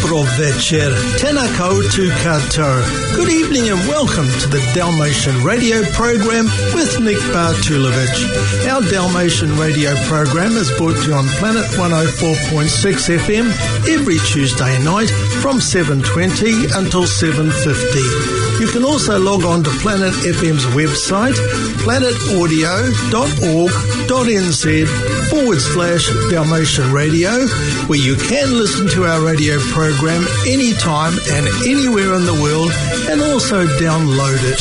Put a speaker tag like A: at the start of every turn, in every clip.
A: Dobro večer, tena koutou katoa. Good evening and welcome to the Dalmatian Radio program with Nick Bartulovich. Our Dalmatian Radio program is brought to you on Planet 104.6 FM every Tuesday night from 7:20 until 7:50. You can also log on to Planet FM's website, planetaudio.org.nz/Dalmatian Radio, where you can listen to our radio program anytime and anywhere in the world and also download it.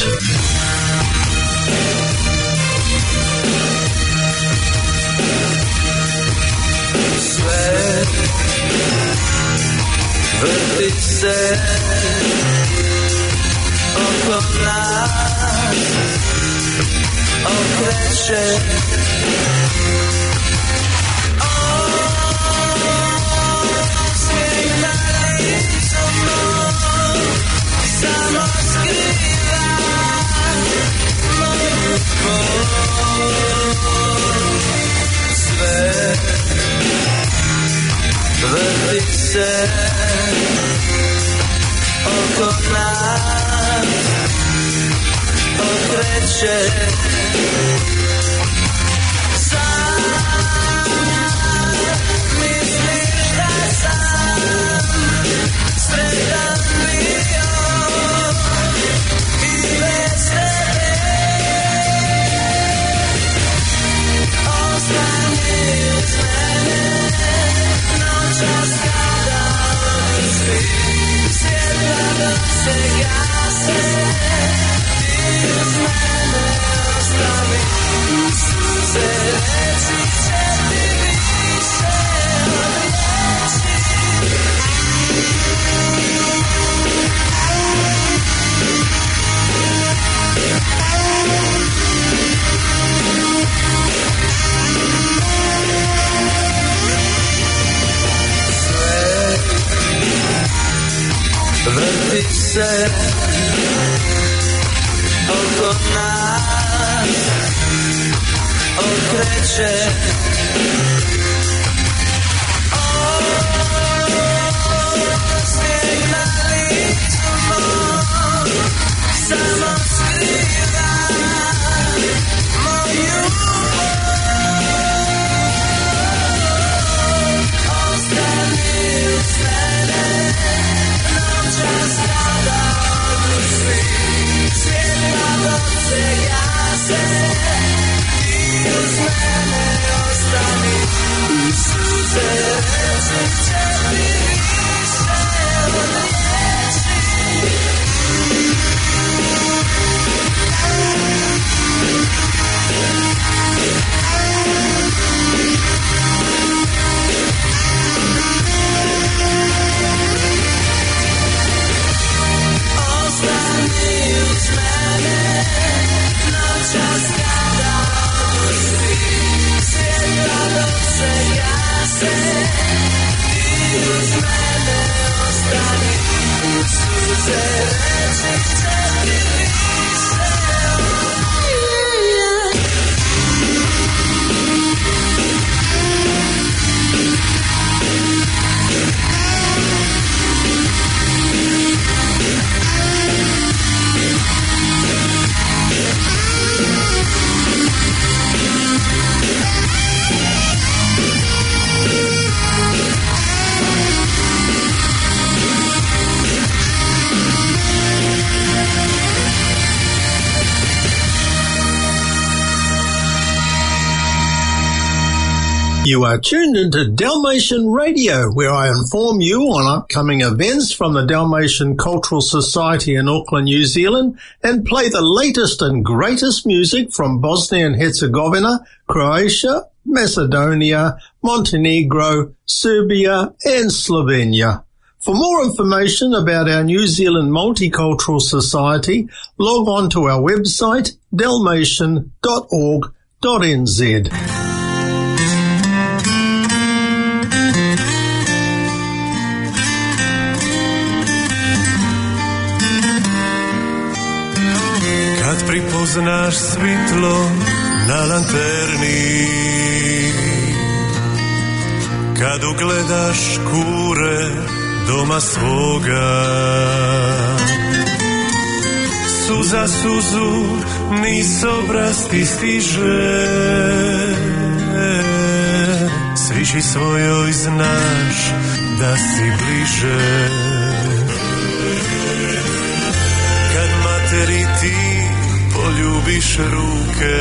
B: Oko nas okreće. Sam misliš da sam sretan bio i bez tebe. Ostani uz mene noćas kada odusvi. Svjetla dok se gase i uz mene ostani. Suze reći će ti više od riječi. Vrti se oko nas, okreće. Snijeg na licu mom samo skriva moju bol. Ostani uz mene noćas kada odusvi. Svjetla dok se gase i uz mene ostani. Suze reći će ti više od riječi. Ostani uz mene noćas kada odusvi. Svjetla dok se gase i uz mene ostani. Suze reći će ti više od
A: You are tuned into Dalmatian Radio, where I inform you on upcoming events from the Dalmatian Cultural Society in Auckland, New Zealand, and play the latest and greatest music from Bosnia and Herzegovina, Croatia, Macedonia, Montenegro, Serbia, and Slovenia. For more information about our New Zealand Multicultural Society, log on to our website, dalmatian.org.nz.
C: Kad pripoznaš svitlo na lanterni, kad ugledaš kure doma svoga. Suza suzu niz obraz ti stiže, sviži svojoj znaš da si bliže. Kad materi ti poljubiš ruke,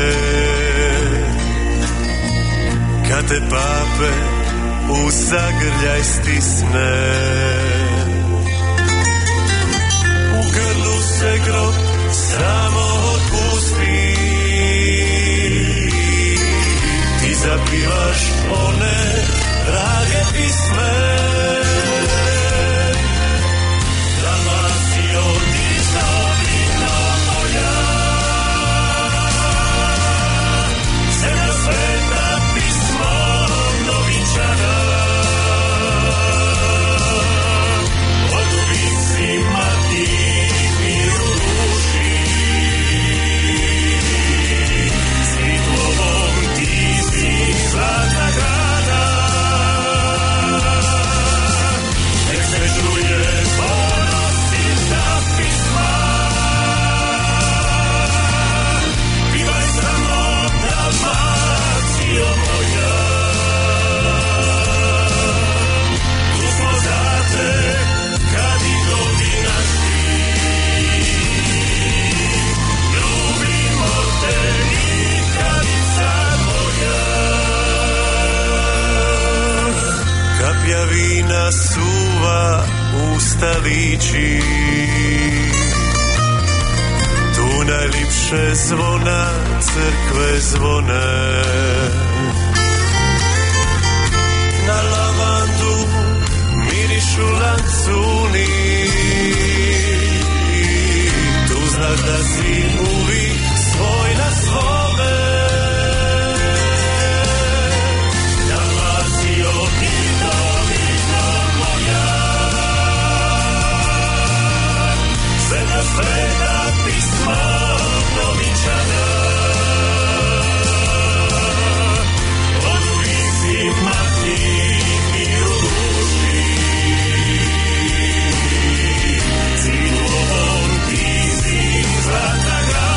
C: kad te pape u zagrljaj stisne, u grlu se grob samo otpusti, ti zapivaš one drage pisme. Dalmacio, ti zavina moja, zemlja sveta, pismo novinčana, od uvicima ti miru duši, svitlovom ti si zlatna grana. Nek se čuje ponosita pisma, pivaj samo Dalmacio moja. Tu smo za te kad i dominaš ti, ljubimo te nikadica moja. Kapja vina suva usta liči, tu najlipše zvona crkve zvone. Na lavandu mirišu lancuni, tu znaš da si uvijek svoj na svome. Dalmacio, ti domino moja, zemlja sveta, pismo novinčana, od uvicima ti miru duši, svitlovom ti si zlatna grana.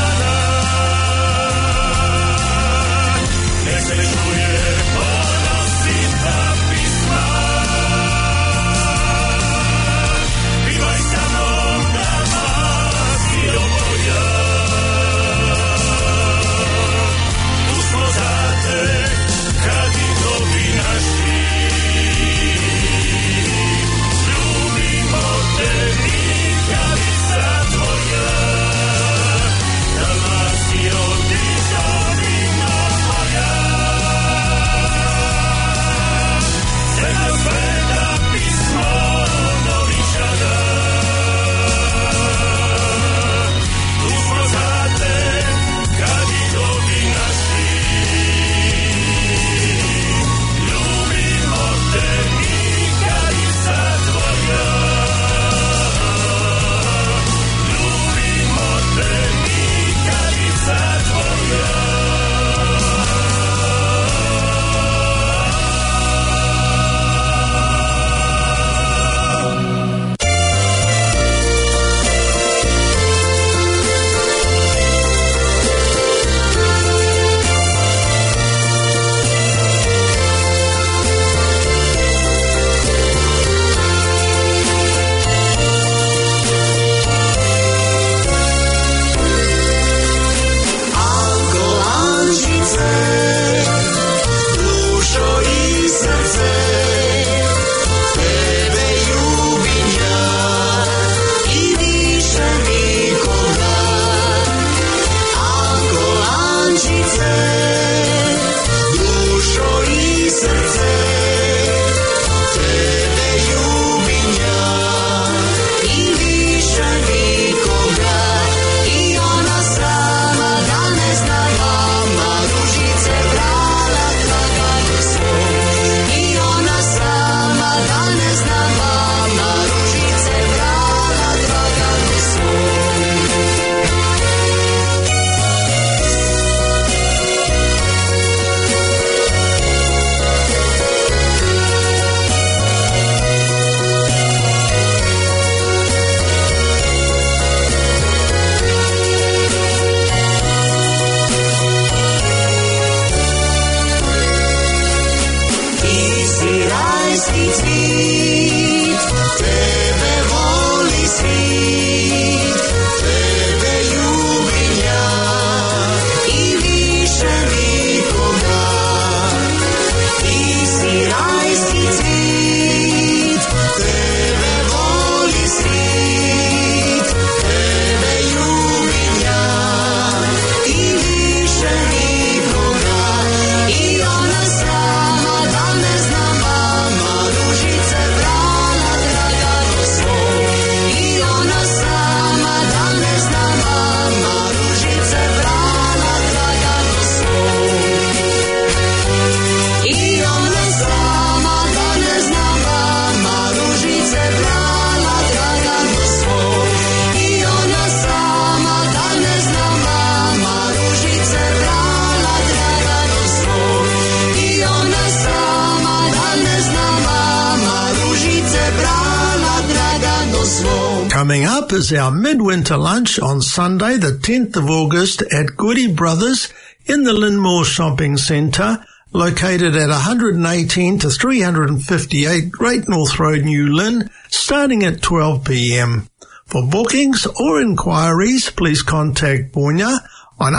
C: svom.
A: Coming up is our midwinter lunch on Sunday, the 10th of August at Goody Brothers in the Linmore Shopping Centre, located at 118 to 358 Great North Road, New Lynn, starting at 12 p.m. For bookings or inquiries, please contact Vonya on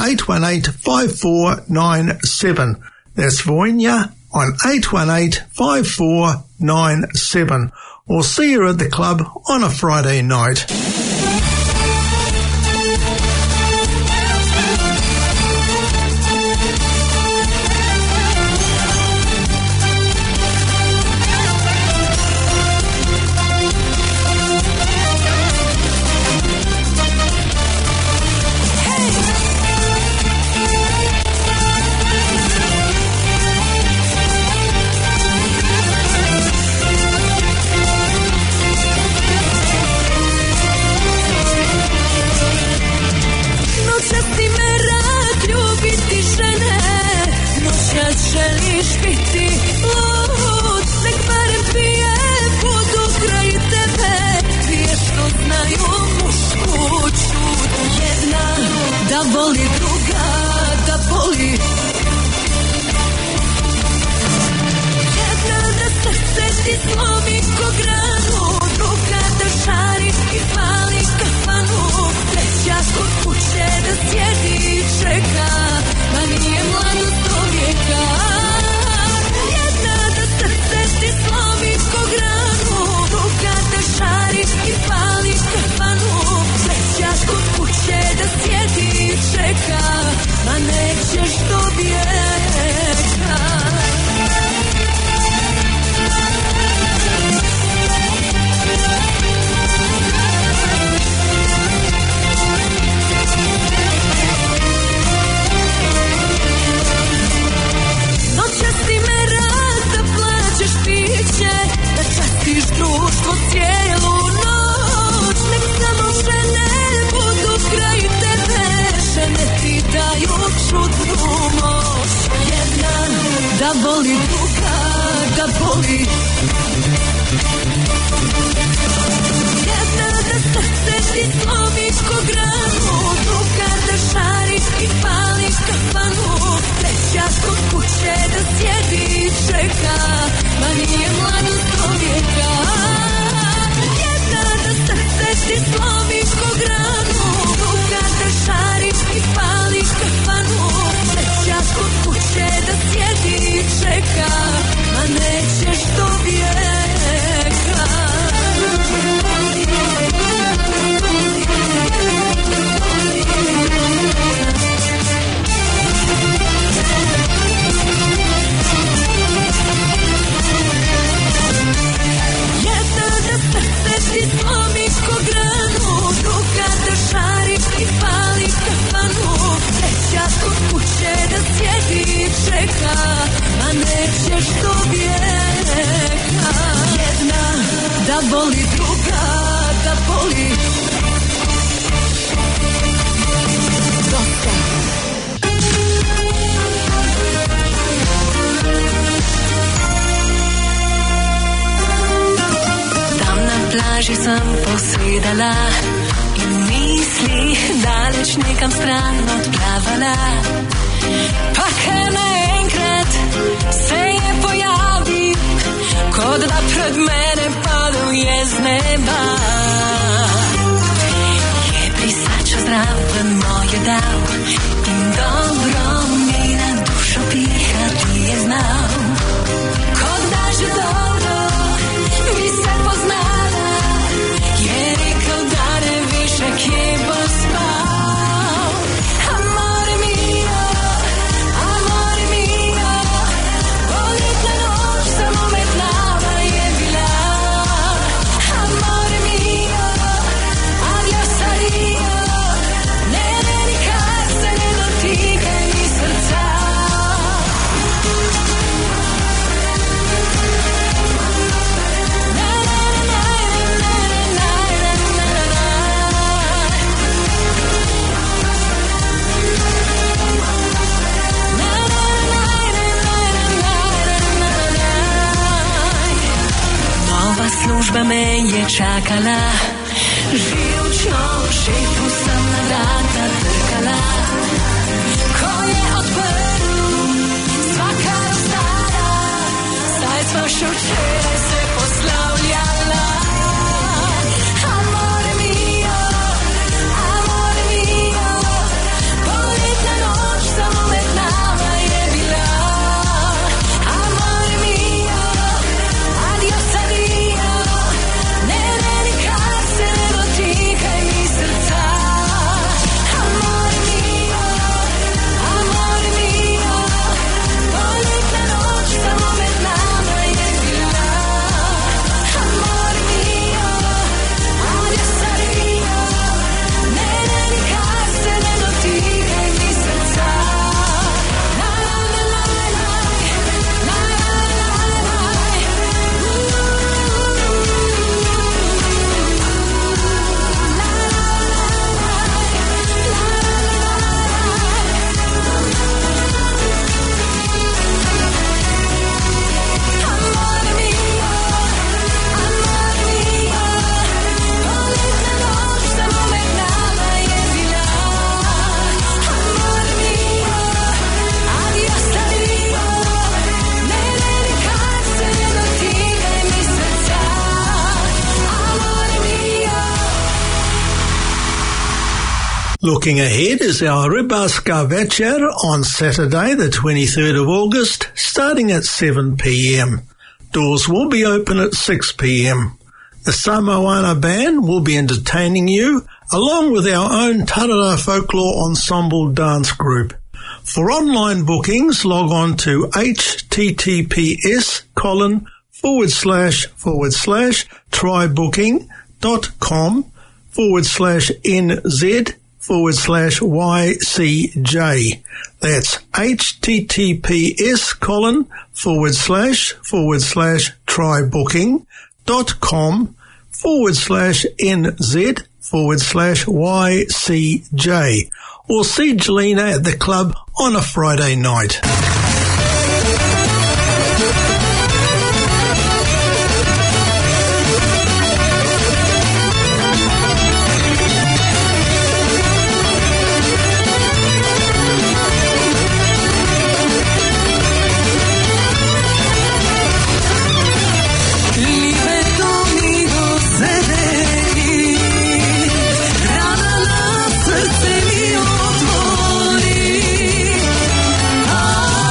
A: 818-5497. That's Vonya on 818-5497. Or see her at the club on a Friday night.
D: plaži sam posvidala i misli daleč nekam stran odplavala. Pa kar naenkrat se je pojavil, kot da pred mene padel je z neba. Je brisačo zraven moje dal in dobro mi na dušo pihati je znal. Kot da že dobro mi se poznala, je rekel, da ne više kje bo spal. Amore mio, poletna noč samo medlava je bila. Amore mio, adios adio, ne nikar se ne dotikaj mi srca. Služba me je čakala živčno šepu sam na vrata trkala. Ko je otvoru, svaka stara, saj smo še včeraj se poslavljala. Amore mio, poletna noč samo med nama je bila. Amore mio, adios adio, ne nikar se ne dotikaj mi srca. Amore mio, poletna noč samo med nama je bila. Amore mio, adios adio, ne nikar se ne dotikaj mi srca. La la la la la, la la Amore mio, poletna noč samo med nama je bila. Amore mio, adios adio, ne nikar se ne dotikaj mi srca. Amore mio.
A: Looking ahead is our Rybarska Večer on Saturday the 23rd of August, starting at 7 p.m. Doors will be open at 6 p.m. The Samoana Band will be entertaining you, along with our own Tarara Folklore Ensemble dance group. For online bookings, log on to https://trybooking.com/NZ/YCJ. That's https://trybooking.com/NZ/YCJ. Or see Jelena at the club on a Friday night.
D: Liebe domingo sedeti, rana na srce mi otvori.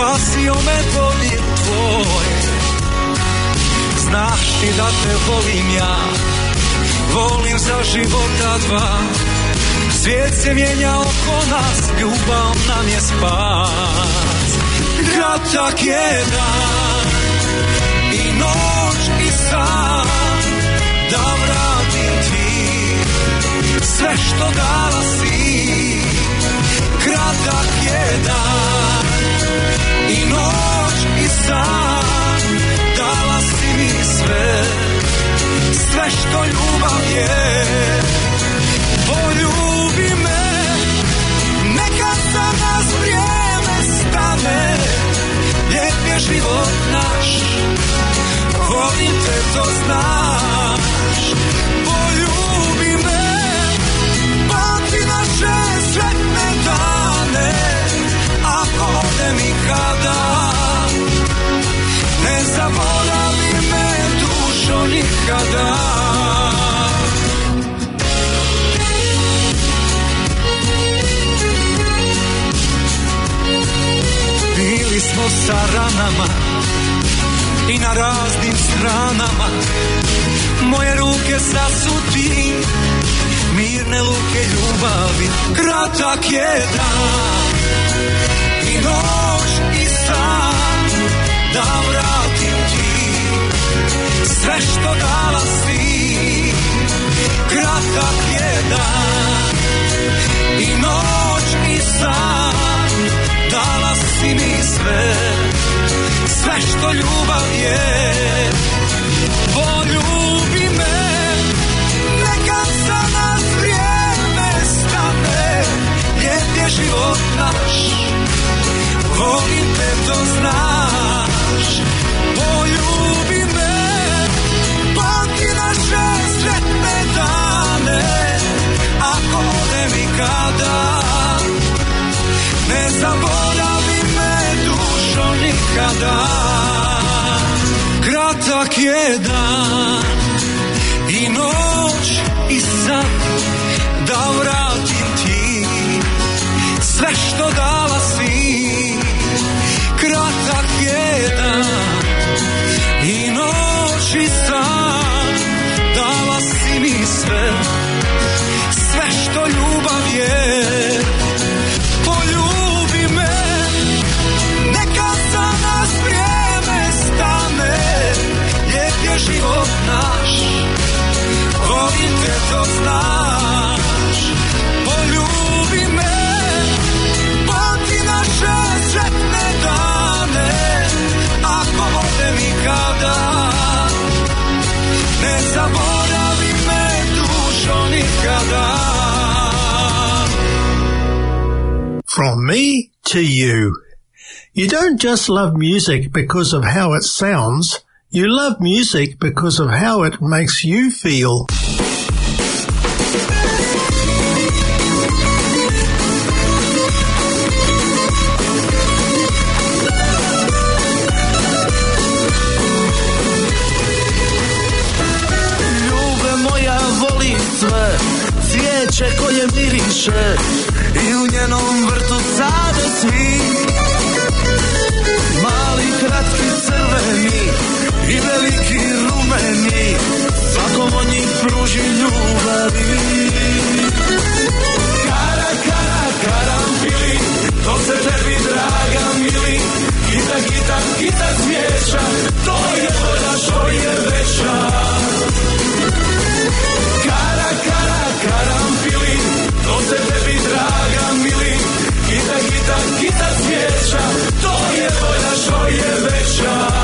E: spasio me voli tvoj. Znaš ti da te volim ja, volim za života dva. Svijet se mijenja oko nas, ljubav nam je spas. Kratak je dan i noć i san, da vratim ti sve što dala si. Kratak je dan i noć i san, dala si mi sve, sve što ljubav je. Poljubi me, neka za nas vrijeme stane, lijep je život naš, volim te, to znaš. Poljubi me, pamti naše sretne dane, ako odem i kada, ne zaboravi me, dušo, nikada. Bili smo sa ranama i na raznim stranama, moje ruke sad su ti, mirne luke ljubavi. Kratak je dan i noć i san, da vratim ti sve što dala si. Kratak je dan i noć i san, dala si mi sve, sve što ljubav je. Poljubi me, neka za nas vrijeme stane, lijep je život naš, volim te, to znaš. Poljubi me, pamti naše sretne dane, ako odem i kada, ne zaboravi me, dušo, nikada. Kratak je dan i noć i san, da vratim ti sve što dala si. Kratak je dan i noć i san, dala si mi sve, sve što ljubav je. Poljubi me, neka za nas vrijeme stane, lijep je život naš, volim te, to znaš. Poljubi me, pamti naše sretne dane, ako odem i kada, ne zaboravi me, dušo, nikada.
A: From me to you. You don't just love music because of how it sounds, you love music because of how it makes you feel.
E: Ljube moja voli sve, cvijeće koje miriše, i u njenom vrtu sade svi. Mali, kratki, crveni i veliki rumeni, svakom od njih pruži ljubavi. Kara, kara, karanfili, to se tebi, draga mili, kita, kita, kita cvijeća, to je volja što je veća. Kara, kara, karanfili, to se tebi, draga mili, kita, kita, kita cvijeća, to je volja što je veća.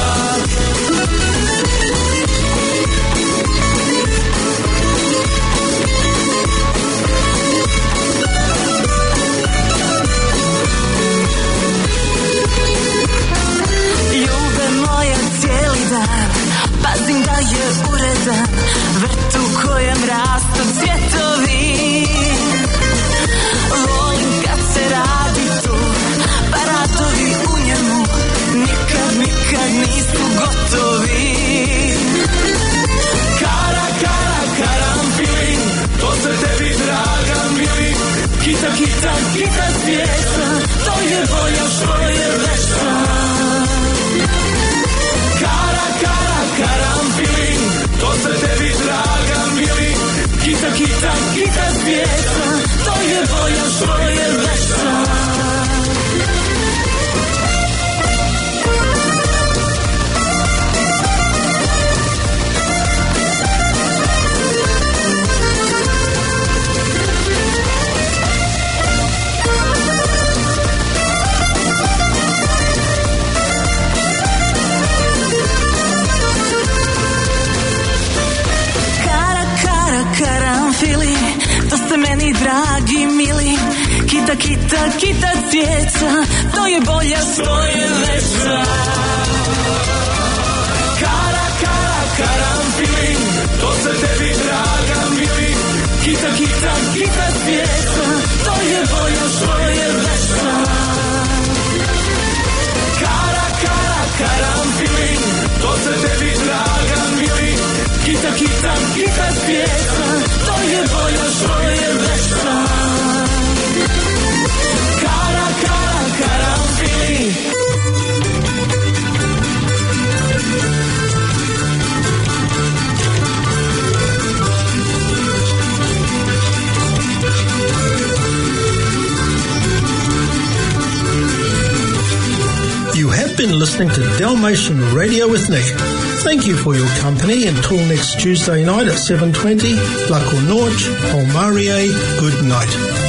D: kita cvijeća, to je bolja što je veća.
E: Kara, kara, karanfilin, to se tebi draga mili. Kita, kita, kita cvijeća, to je bolja što je veća. Kara, kara, karanfilin, to se tebi draga mili. Kita, kita, kita cvijeća, to je bolja što je veća. Kara, kara, karanfilin.
A: You have been listening to Dalmatian Radio with Nick. Thank you for your company. Until next Tuesday night at 7:20, Lako Norch, Polmarie, good night.